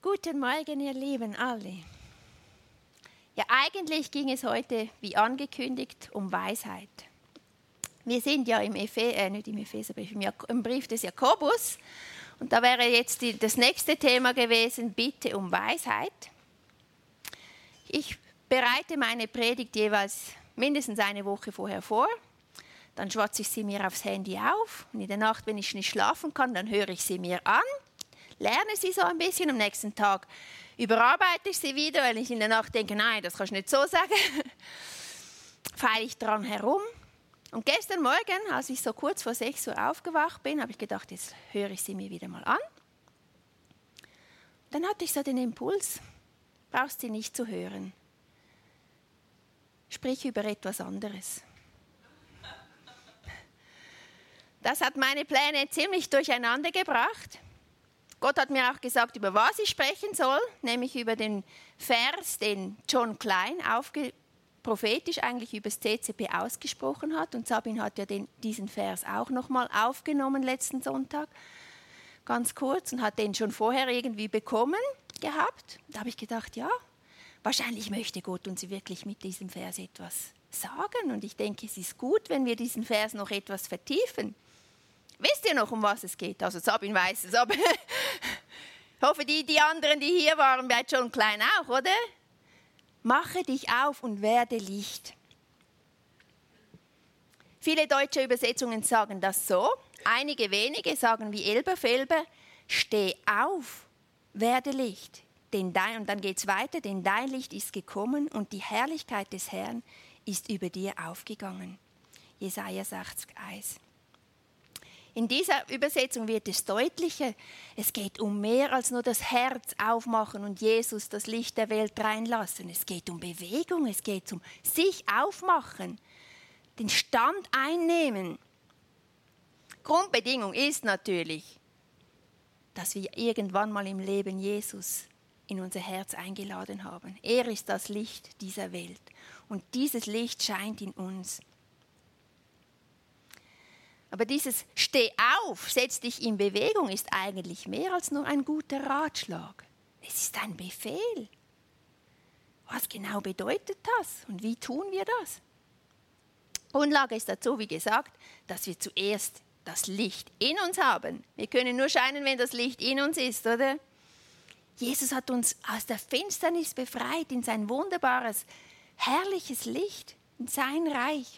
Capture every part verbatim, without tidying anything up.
Guten Morgen, ihr Lieben alle. Ja, eigentlich ging es heute, wie angekündigt, um Weisheit. Wir sind ja im, Ephe äh, nicht im Epheserbrief, im, im Brief des Jakobus. Und da wäre jetzt die, das nächste Thema gewesen, Bitte um Weisheit. Ich bereite meine Predigt jeweils mindestens eine Woche vorher vor. Dann schwatze ich sie mir aufs Handy auf. Und in der Nacht, wenn ich nicht schlafen kann, dann höre ich sie mir an. Lerne sie so ein bisschen, am nächsten Tag überarbeite ich sie wieder, weil ich in der Nacht denke, nein, das kannst du nicht so sagen. Feile ich dran herum. Und gestern Morgen, als ich so kurz vor sechs Uhr aufgewacht bin, habe ich gedacht, jetzt höre ich sie mir wieder mal an. Dann hatte ich so den Impuls, brauchst sie nicht zu hören. Sprich über etwas anderes. Das hat meine Pläne ziemlich durcheinander gebracht. Gott hat mir auch gesagt, über was ich sprechen soll, nämlich über den Vers, den John Klein aufge prophetisch eigentlich über das C C P ausgesprochen hat. Und Sabine hat ja den, diesen Vers auch nochmal aufgenommen letzten Sonntag, ganz kurz, und hat den schon vorher irgendwie bekommen gehabt. Da habe ich gedacht, ja, wahrscheinlich möchte Gott uns wirklich mit diesem Vers etwas sagen. Und ich denke, es ist gut, wenn wir diesen Vers noch etwas vertiefen. Wisst ihr noch, um was es geht? Also Sabine weiß es, aber ich hoffe, die, die anderen, die hier waren, bei John Klein auch, oder? Mache dich auf und werde Licht. Viele deutsche Übersetzungen sagen das so. Einige wenige sagen wie Elberfelder, steh auf, werde Licht. Denn dein, und dann geht es weiter, denn dein Licht ist gekommen und die Herrlichkeit des Herrn ist über dir aufgegangen. Jesaja sechzig, eins. In dieser Übersetzung wird es deutlicher, es geht um mehr als nur das Herz aufmachen und Jesus das Licht der Welt reinlassen. Es geht um Bewegung, es geht um sich aufmachen, den Stand einnehmen. Grundbedingung ist natürlich, dass wir irgendwann mal im Leben Jesus in unser Herz eingeladen haben. Er ist das Licht dieser Welt und dieses Licht scheint in uns. Aber dieses Steh auf, setz dich in Bewegung ist eigentlich mehr als nur ein guter Ratschlag. Es ist ein Befehl. Was genau bedeutet das und wie tun wir das? Grundlage ist dazu, wie gesagt, dass wir zuerst das Licht in uns haben. Wir können nur scheinen, wenn das Licht in uns ist, oder? Jesus hat uns aus der Finsternis befreit in sein wunderbares, herrliches Licht, in sein Reich.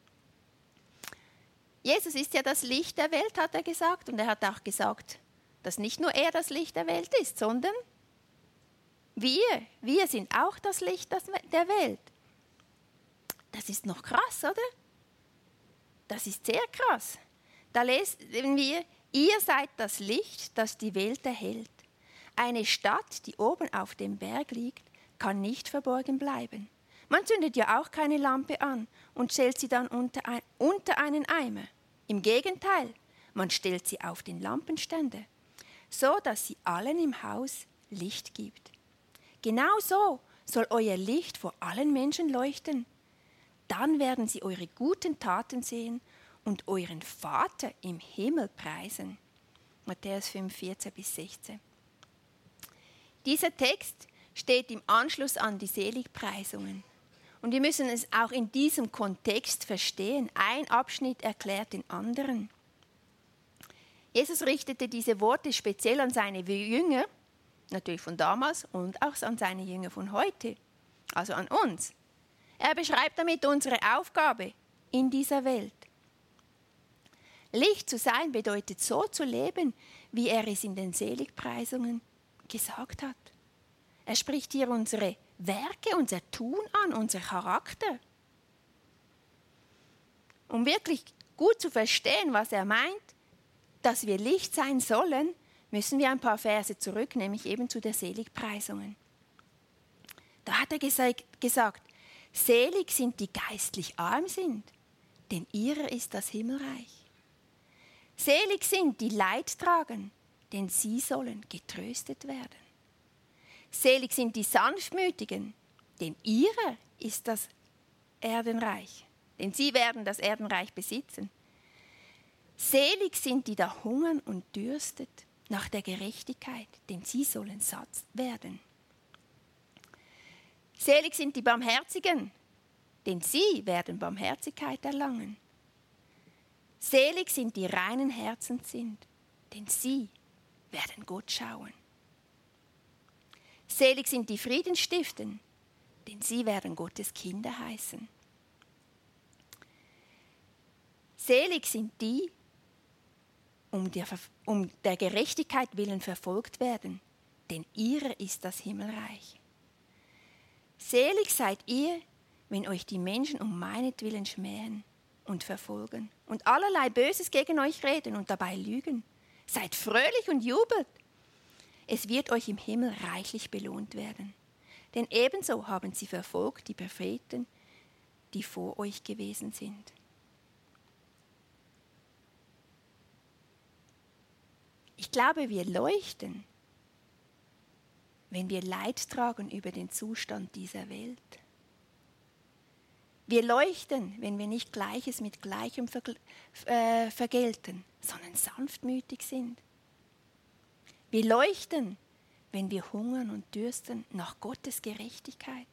Jesus ist ja das Licht der Welt, hat er gesagt. Und er hat auch gesagt, dass nicht nur er das Licht der Welt ist, sondern wir. Wir sind auch das Licht der Welt. Das ist noch krass, oder? Das ist sehr krass. Da lesen wir, ihr seid das Licht, das die Welt erhellt. Eine Stadt, die oben auf dem Berg liegt, kann nicht verborgen bleiben. Man zündet ja auch keine Lampe an und stellt sie dann unter, ein, unter einen Eimer. Im Gegenteil, man stellt sie auf den Lampenständer, so dass sie allen im Haus Licht gibt. Genau so soll euer Licht vor allen Menschen leuchten. Dann werden sie eure guten Taten sehen und euren Vater im Himmel preisen. Matthäus fünf, vierzehn bis sechzehn. Dieser Text steht im Anschluss an die Seligpreisungen. Und wir müssen es auch in diesem Kontext verstehen. Ein Abschnitt erklärt den anderen. Jesus richtete diese Worte speziell an seine Jünger, natürlich von damals, und auch an seine Jünger von heute, also an uns. Er beschreibt damit unsere Aufgabe in dieser Welt. Licht zu sein bedeutet so zu leben, wie er es in den Seligpreisungen gesagt hat. Er spricht hier unsere Werke, unser Tun an, unser Charakter. Um wirklich gut zu verstehen, was er meint, dass wir Licht sein sollen, müssen wir ein paar Verse zurück, nämlich eben zu der Seligpreisungen. Da hat er gesagt, selig sind die geistlich arm sind, denn ihrer ist das Himmelreich. Selig sind die Leid tragen, denn sie sollen getröstet werden. Selig sind die Sanftmütigen, denn ihrer ist das Erdenreich, denn sie werden das Erdenreich besitzen. Selig sind die da hungern und dürstet nach der Gerechtigkeit, denn sie sollen satt werden. Selig sind die Barmherzigen, denn sie werden Barmherzigkeit erlangen. Selig sind die reinen Herzen sind, denn sie werden Gott schauen. Selig sind die Frieden stiften, denn sie werden Gottes Kinder heißen. Selig sind die, um der, um der Gerechtigkeit willen verfolgt werden, denn ihrer ist das Himmelreich. Selig seid ihr, wenn euch die Menschen um meinetwillen schmähen und verfolgen und allerlei Böses gegen euch reden und dabei lügen. Seid fröhlich und jubelt. Es wird euch im Himmel reichlich belohnt werden. Denn ebenso haben sie verfolgt die Propheten, die vor euch gewesen sind. Ich glaube, wir leuchten, wenn wir Leid tragen über den Zustand dieser Welt. Wir leuchten, wenn wir nicht Gleiches mit Gleichem vergel- äh, vergelten, sondern sanftmütig sind. Wir leuchten, wenn wir hungern und dürsten nach Gottes Gerechtigkeit.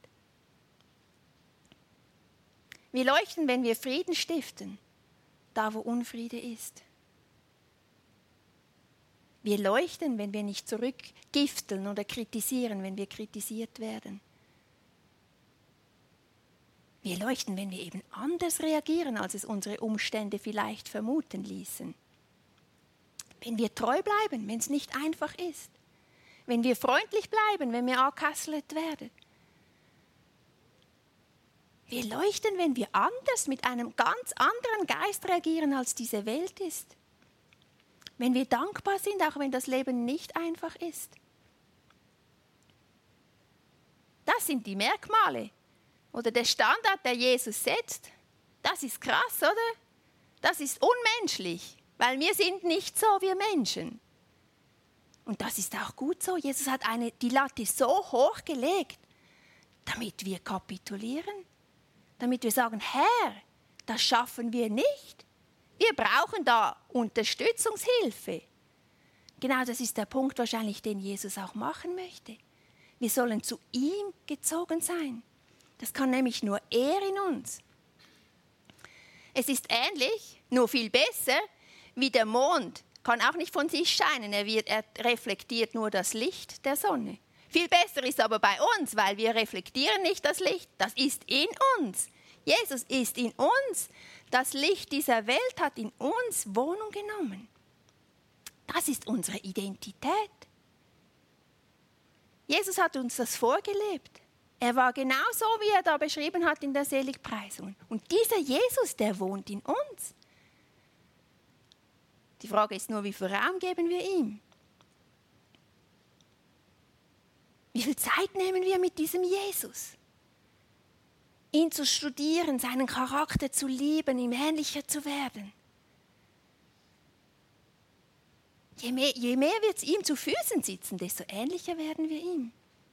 Wir leuchten, wenn wir Frieden stiften, da wo Unfriede ist. Wir leuchten, wenn wir nicht zurückgifteln oder kritisieren, wenn wir kritisiert werden. Wir leuchten, wenn wir eben anders reagieren, als es unsere Umstände vielleicht vermuten ließen. Wenn wir treu bleiben, wenn es nicht einfach ist. Wenn wir freundlich bleiben, wenn wir angekasselt werden. Wir leuchten, wenn wir anders mit einem ganz anderen Geist reagieren, als diese Welt ist. Wenn wir dankbar sind, auch wenn das Leben nicht einfach ist. Das sind die Merkmale oder der Standard, der Jesus setzt. Das ist krass, oder? Das ist unmenschlich, weil wir sind nicht so wie Menschen. Und das ist auch gut so. Jesus hat eine, die Latte so hoch gelegt, damit wir kapitulieren, damit wir sagen, Herr, das schaffen wir nicht. Wir brauchen da Unterstützungshilfe. Genau das ist der Punkt wahrscheinlich, den Jesus auch machen möchte. Wir sollen zu ihm gezogen sein. Das kann nämlich nur er in uns. Es ist ähnlich, nur viel besser, wie der Mond kann auch nicht von sich scheinen. Er, wird, er reflektiert nur das Licht der Sonne. Viel besser ist aber bei uns, weil wir reflektieren nicht das Licht, das ist in uns. Jesus ist in uns. Das Licht dieser Welt hat in uns Wohnung genommen. Das ist unsere Identität. Jesus hat uns das vorgelebt. Er war genauso, wie er da beschrieben hat in der Seligpreisung. Und dieser Jesus, der wohnt in uns. Die Frage ist nur, wie viel Raum geben wir ihm? Wie viel Zeit nehmen wir mit diesem Jesus? Ihn zu studieren, seinen Charakter zu lieben, ihm ähnlicher zu werden. Je mehr, je mehr wir ihm zu Füßen sitzen, desto ähnlicher werden wir ihm.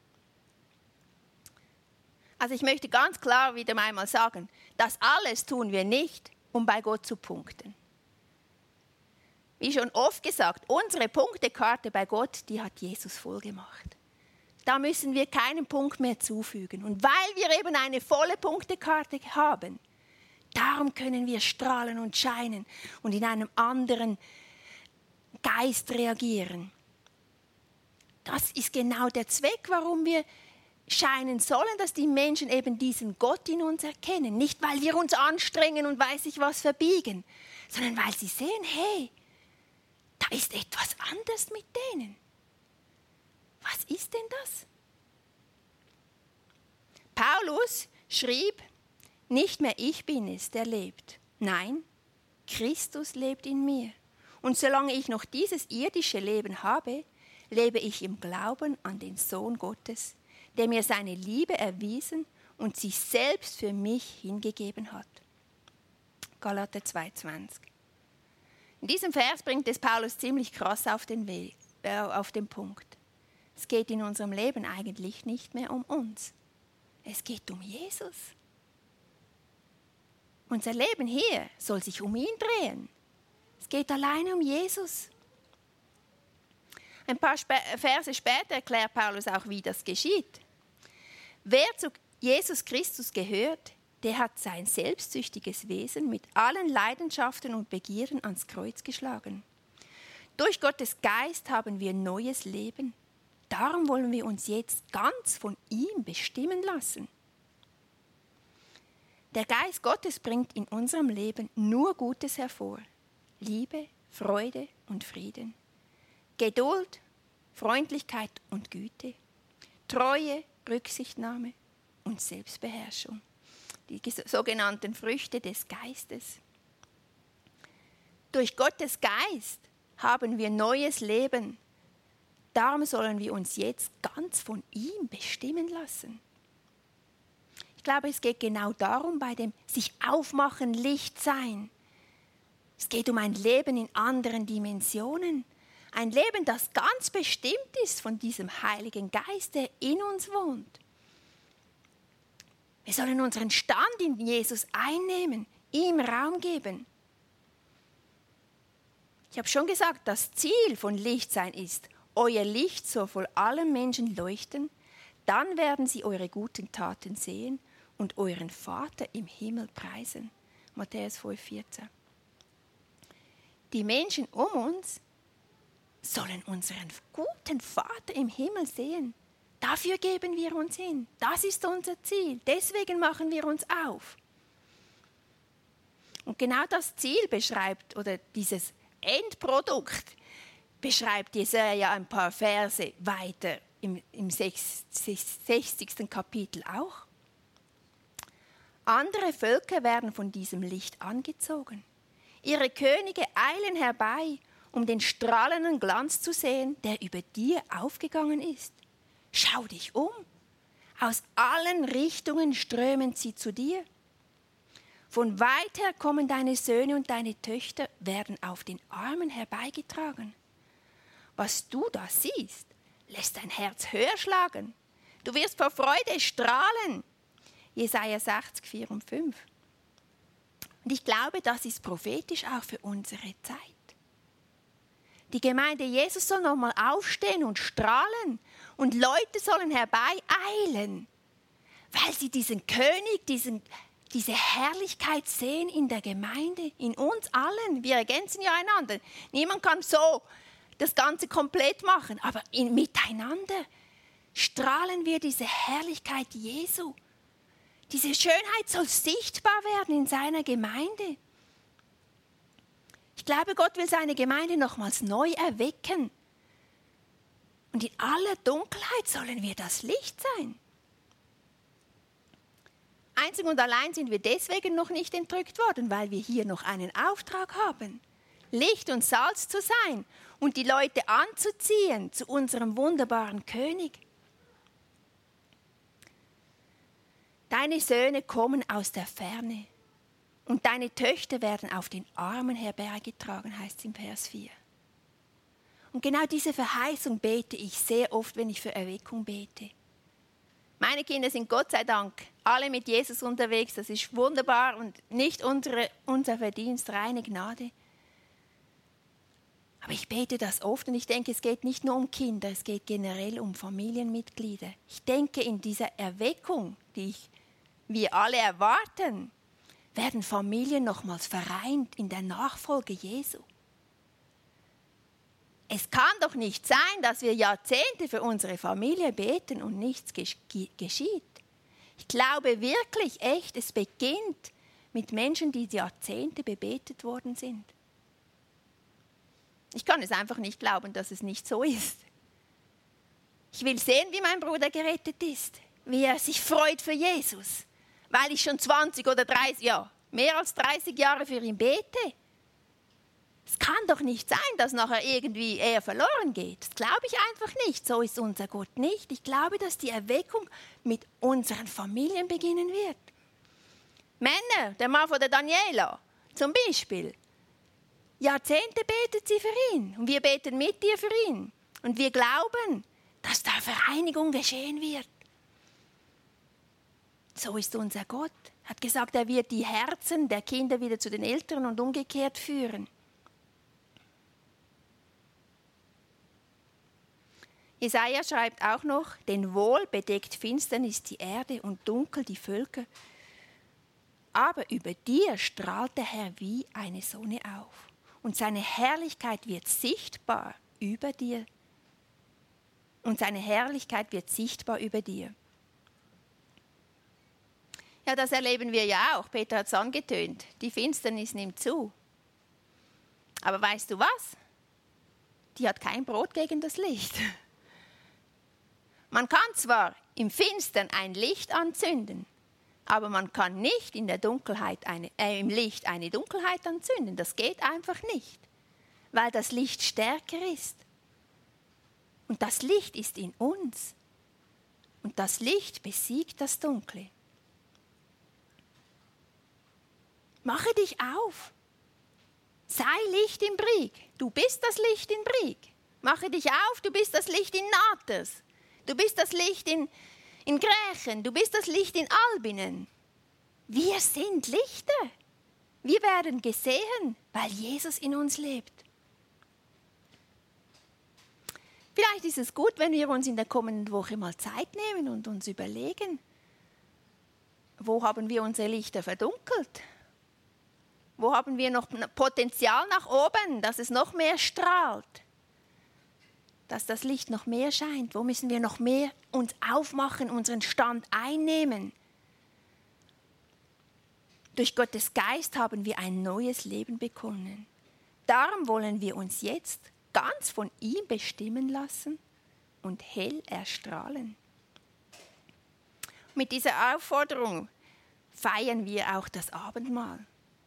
Also ich möchte ganz klar wieder einmal sagen, das alles tun wir nicht, um bei Gott zu punkten. Wie schon oft gesagt, unsere Punktekarte bei Gott, die hat Jesus voll gemacht. Da müssen wir keinen Punkt mehr zufügen. Und weil wir eben eine volle Punktekarte haben, darum können wir strahlen und scheinen und in einem anderen Geist reagieren. Das ist genau der Zweck, warum wir scheinen sollen, dass die Menschen eben diesen Gott in uns erkennen. Nicht, weil wir uns anstrengen und weiß ich was verbiegen, sondern weil sie sehen, hey, da ist etwas anders mit denen. Was ist denn das? Paulus schrieb, nicht mehr ich bin es, der lebt. Nein, Christus lebt in mir. Und solange ich noch dieses irdische Leben habe, lebe ich im Glauben an den Sohn Gottes, der mir seine Liebe erwiesen und sich selbst für mich hingegeben hat. Galater zwei zwanzig. In diesem Vers bringt es Paulus ziemlich krass auf den Weg, äh, auf den Punkt. Es geht in unserem Leben eigentlich nicht mehr um uns. Es geht um Jesus. Unser Leben hier soll sich um ihn drehen. Es geht alleine um Jesus. Ein paar Verse später erklärt Paulus auch, wie das geschieht. Wer zu Jesus Christus gehört, der hat sein selbstsüchtiges Wesen mit allen Leidenschaften und Begierden ans Kreuz geschlagen. Durch Gottes Geist haben wir neues Leben. Darum wollen wir uns jetzt ganz von ihm bestimmen lassen. Der Geist Gottes bringt in unserem Leben nur Gutes hervor. Liebe, Freude und Frieden. Geduld, Freundlichkeit und Güte. Treue, Rücksichtnahme und Selbstbeherrschung. Die sogenannten Früchte des Geistes. Durch Gottes Geist haben wir neues Leben. Darum sollen wir uns jetzt ganz von ihm bestimmen lassen. Ich glaube, es geht genau darum, bei dem sich aufmachen, Licht sein. Es geht um ein Leben in anderen Dimensionen. Ein Leben, das ganz bestimmt ist von diesem Heiligen Geist, der in uns wohnt. Wir sollen unseren Stand in Jesus einnehmen, ihm Raum geben. Ich habe schon gesagt, das Ziel von Lichtsein ist, euer Licht soll vor allen Menschen leuchten, dann werden sie eure guten Taten sehen und euren Vater im Himmel preisen. Matthäus fünf, vierzehn. Die Menschen um uns sollen unseren guten Vater im Himmel sehen. Dafür geben wir uns hin. Das ist unser Ziel. Deswegen machen wir uns auf. Und genau das Ziel beschreibt, oder dieses Endprodukt, beschreibt Jesaja ein paar Verse weiter im, im sechzigsten Kapitel auch. Andere Völker werden von diesem Licht angezogen. Ihre Könige eilen herbei, um den strahlenden Glanz zu sehen, der über dir aufgegangen ist. Schau dich um. Aus allen Richtungen strömen sie zu dir. Von weit her kommen deine Söhne und deine Töchter, werden auf den Armen herbeigetragen. Was du da siehst, lässt dein Herz höher schlagen. Du wirst vor Freude strahlen. Jesaja sechzig, vier und fünf. Und ich glaube, das ist prophetisch auch für unsere Zeit. Die Gemeinde Jesus soll nochmal aufstehen und strahlen. Und Leute sollen herbeieilen, weil sie diesen König, diesen, diese Herrlichkeit sehen in der Gemeinde, in uns allen. Wir ergänzen ja einander. Niemand kann so das Ganze komplett machen, aber in, miteinander strahlen wir diese Herrlichkeit Jesu. Diese Schönheit soll sichtbar werden in seiner Gemeinde. Ich glaube, Gott will seine Gemeinde nochmals neu erwecken. Und in aller Dunkelheit sollen wir das Licht sein. Einzig und allein sind wir deswegen noch nicht entrückt worden, weil wir hier noch einen Auftrag haben. Licht und Salz zu sein und die Leute anzuziehen zu unserem wunderbaren König. Deine Söhne kommen aus der Ferne und deine Töchter werden auf den Armen herbeigetragen, heißt es im Vers vier. Und genau diese Verheißung bete ich sehr oft, wenn ich für Erweckung bete. Meine Kinder sind Gott sei Dank alle mit Jesus unterwegs. Das ist wunderbar und nicht unsere, unser Verdienst, reine Gnade. Aber ich bete das oft und ich denke, es geht nicht nur um Kinder, es geht generell um Familienmitglieder. Ich denke, in dieser Erweckung, die ich, wir alle erwarten, werden Familien nochmals vereint in der Nachfolge Jesu. Es kann doch nicht sein, dass wir Jahrzehnte für unsere Familie beten und nichts geschieht. Ich glaube wirklich, echt, es beginnt mit Menschen, die Jahrzehnte bebetet worden sind. Ich kann es einfach nicht glauben, dass es nicht so ist. Ich will sehen, wie mein Bruder gerettet ist, wie er sich freut für Jesus, weil ich schon zwanzig oder dreißig, ja, mehr als dreißig Jahre für ihn bete. Es kann doch nicht sein, dass nachher irgendwie er verloren geht. Das glaube ich einfach nicht. So ist unser Gott nicht. Ich glaube, dass die Erweckung mit unseren Familien beginnen wird. Männer, der Mann von der Daniela zum Beispiel. Jahrzehnte betet sie für ihn und wir beten mit dir für ihn. Und wir glauben, dass da Vereinigung geschehen wird. So ist unser Gott. Er hat gesagt, er wird die Herzen der Kinder wieder zu den Eltern und umgekehrt führen. Jesaja schreibt auch noch, denn wohl bedeckt Finsternis die Erde und dunkel die Völker. Aber über dir strahlt der Herr wie eine Sonne auf. Und seine Herrlichkeit wird sichtbar über dir. Und seine Herrlichkeit wird sichtbar über dir. Ja, das erleben wir ja auch. Peter hat es angetönt. Die Finsternis nimmt zu. Aber weißt du was? Die hat kein Brot gegen das Licht. Man kann zwar im Finstern ein Licht anzünden, aber man kann nicht in der Dunkelheit eine, äh, im Licht eine Dunkelheit anzünden. Das geht einfach nicht, weil das Licht stärker ist. Und das Licht ist in uns. Und das Licht besiegt das Dunkle. Mache dich auf. Sei Licht in Brig. Du bist das Licht in Brig. Mache dich auf, du bist das Licht in Nates. Du bist das Licht in, in Grächen. Du bist das Licht in Albinen. Wir sind Lichter. Wir werden gesehen, weil Jesus in uns lebt. Vielleicht ist es gut, wenn wir uns in der kommenden Woche mal Zeit nehmen und uns überlegen, wo haben wir unsere Lichter verdunkelt? Wo haben wir noch Potenzial nach oben, dass es noch mehr strahlt? Dass das Licht noch mehr scheint? Wo müssen wir noch mehr uns aufmachen, unseren Stand einnehmen? Durch Gottes Geist haben wir ein neues Leben bekommen. Darum wollen wir uns jetzt ganz von ihm bestimmen lassen und hell erstrahlen. Mit dieser Aufforderung feiern wir auch das Abendmahl.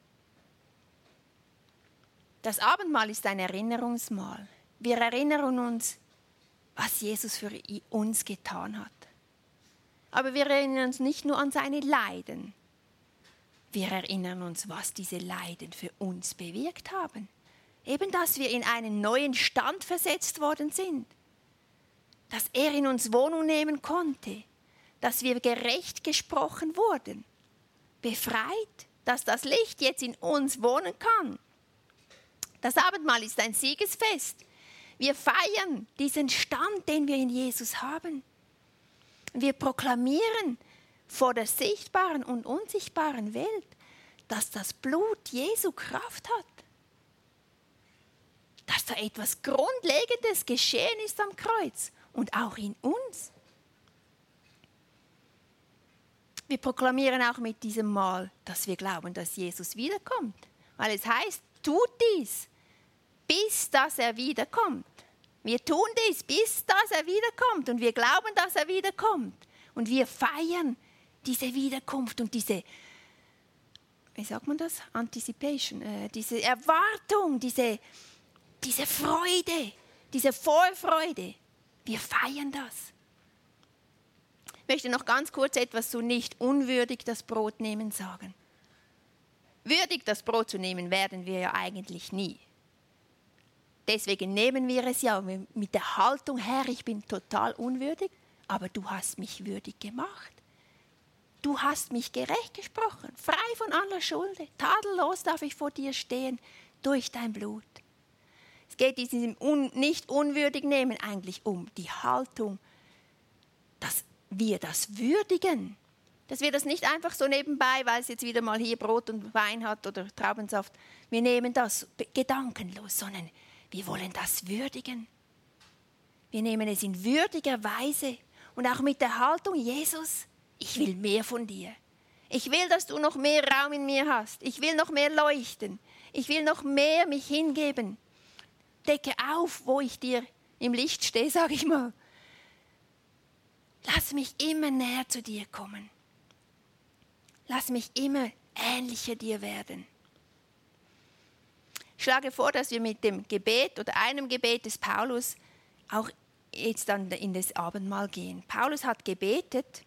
Das Abendmahl ist ein Erinnerungsmahl. Wir erinnern uns, was Jesus für uns getan hat. Aber wir erinnern uns nicht nur an seine Leiden. Wir erinnern uns, was diese Leiden für uns bewirkt haben. Eben, dass wir in einen neuen Stand versetzt worden sind. Dass er in uns Wohnung nehmen konnte. Dass wir gerecht gesprochen wurden. Befreit, dass das Licht jetzt in uns wohnen kann. Das Abendmahl ist ein Siegesfest. Wir feiern diesen Stand, den wir in Jesus haben. Wir proklamieren vor der sichtbaren und unsichtbaren Welt, dass das Blut Jesu Kraft hat. Dass da etwas Grundlegendes geschehen ist am Kreuz und auch in uns. Wir proklamieren auch mit diesem Mahl, dass wir glauben, dass Jesus wiederkommt. Weil es heißt, tut dies, bis dass er wiederkommt. Wir tun dies, bis dass er wiederkommt. Und wir glauben, dass er wiederkommt. Und wir feiern diese Wiederkunft und diese, wie sagt man das? Anticipation, äh, diese Erwartung, diese, diese Freude, diese Vorfreude. Wir feiern das. Ich möchte noch ganz kurz etwas zu nicht unwürdig das Brot nehmen sagen. Würdig das Brot zu nehmen werden wir ja eigentlich nie. Deswegen nehmen wir es ja mit der Haltung, Herr, ich bin total unwürdig, aber du hast mich würdig gemacht. Du hast mich gerecht gesprochen, frei von aller Schuld. Tadellos darf ich vor dir stehen durch dein Blut. Es geht in diesem un- nicht unwürdig nehmen eigentlich um die Haltung, dass wir das würdigen. Dass wir das nicht einfach so nebenbei, weil es jetzt wieder mal hier Brot und Wein hat oder Traubensaft, wir nehmen das gedankenlos, sondern wir wollen das würdigen. Wir nehmen es in würdiger Weise und auch mit der Haltung, Jesus, ich will mehr von dir. Ich will, dass du noch mehr Raum in mir hast. Ich will noch mehr leuchten. Ich will noch mehr mich hingeben. Decke auf, wo ich dir im Licht stehe, sage ich mal. Lass mich immer näher zu dir kommen. Lass mich immer ähnlicher dir werden. Ich schlage vor, dass wir mit dem Gebet oder einem Gebet des Paulus auch jetzt dann in das Abendmahl gehen. Paulus hat gebetet: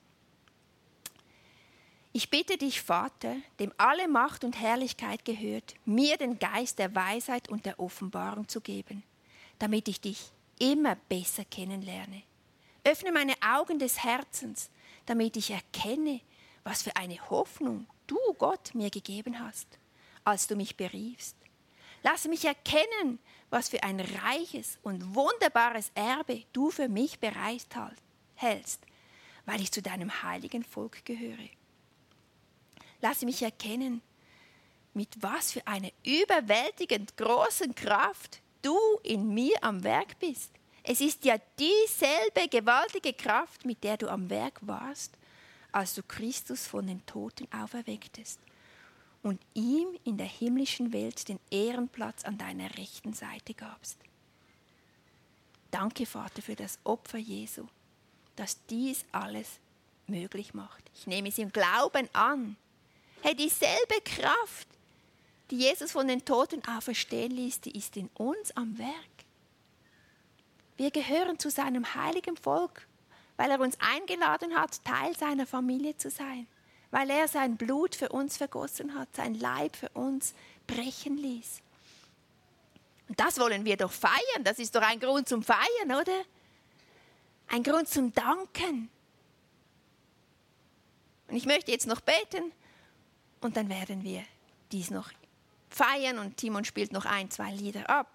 Ich bitte dich, Vater, dem alle Macht und Herrlichkeit gehört, mir den Geist der Weisheit und der Offenbarung zu geben, damit ich dich immer besser kennenlerne. Öffne meine Augen des Herzens, damit ich erkenne, was für eine Hoffnung du, Gott, mir gegeben hast, als du mich beriefst. Lass mich erkennen, was für ein reiches und wunderbares Erbe du für mich bereithältst, weil ich zu deinem heiligen Volk gehöre. Lass mich erkennen, mit was für einer überwältigend großen Kraft du in mir am Werk bist. Es ist ja dieselbe gewaltige Kraft, mit der du am Werk warst, als du Christus von den Toten auferwecktest und ihm in der himmlischen Welt den Ehrenplatz an deiner rechten Seite gabst. Danke, Vater, für das Opfer Jesu, das dies alles möglich macht. Ich nehme es im Glauben an. Hey, dieselbe Kraft, die Jesus von den Toten auferstehen ließ, die ist in uns am Werk. Wir gehören zu seinem heiligen Volk, weil er uns eingeladen hat, Teil seiner Familie zu sein. Weil er sein Blut für uns vergossen hat, sein Leib für uns brechen ließ. Und das wollen wir doch feiern. Das ist doch ein Grund zum Feiern, oder? Ein Grund zum Danken. Und ich möchte jetzt noch beten und dann werden wir dies noch feiern und Timon spielt noch ein, zwei Lieder ab.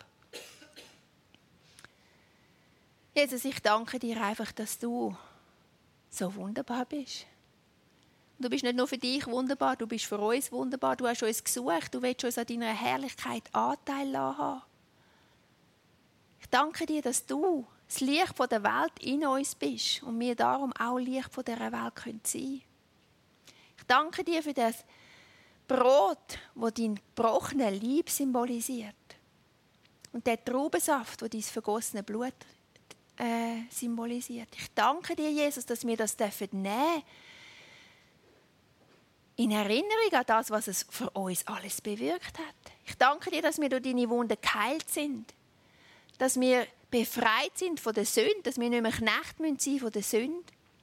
Jesus, ich danke dir einfach, dass du so wunderbar bist. Du bist nicht nur für dich wunderbar, du bist für uns wunderbar. Du hast uns gesucht, du willst uns an deiner Herrlichkeit Anteil haben. Ich danke dir, dass du das Licht der Welt in uns bist und wir darum auch Licht von dieser Welt sein können. Ich danke dir für das Brot, das dein gebrochenes Leib symbolisiert. Und der Traubensaft, der dein vergossene Blut äh, symbolisiert. Ich danke dir, Jesus, dass wir das nehmen dürfen. In Erinnerung an das, was es für uns alles bewirkt hat. Ich danke dir, dass wir durch deine Wunden geheilt sind. Dass wir befreit sind von der Sünde. Dass wir nicht mehr Knecht sein müssen von der Sünde.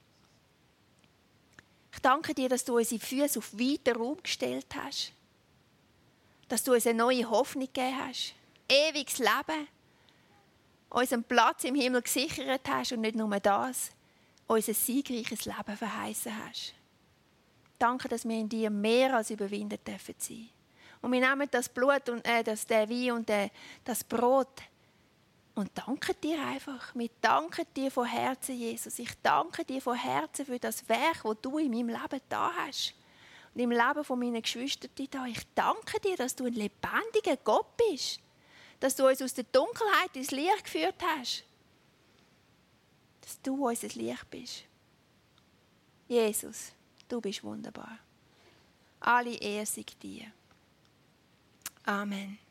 Ich danke dir, dass du unsere Füße auf weiten Raum gestellt hast. Dass du uns eine neue Hoffnung gegeben hast. Ewiges Leben. Unseren Platz im Himmel gesichert hast und nicht nur das, unser siegreiches Leben verheißen hast. Danke, dass wir in dir mehr als überwinden dürfen sein. Und wir nehmen das Blut und äh, das, der Wein und äh, das Brot und danken dir einfach. Wir danken dir von Herzen, Jesus. Ich danke dir von Herzen für das Werk, das du in meinem Leben da hast. Und im Leben von meinen Geschwistern da. Ich danke dir, dass du ein lebendiger Gott bist. Dass du uns aus der Dunkelheit ins Licht geführt hast. Dass du unser Licht bist. Jesus. Du bist wunderbar. Alle Ehre sei dir. Amen.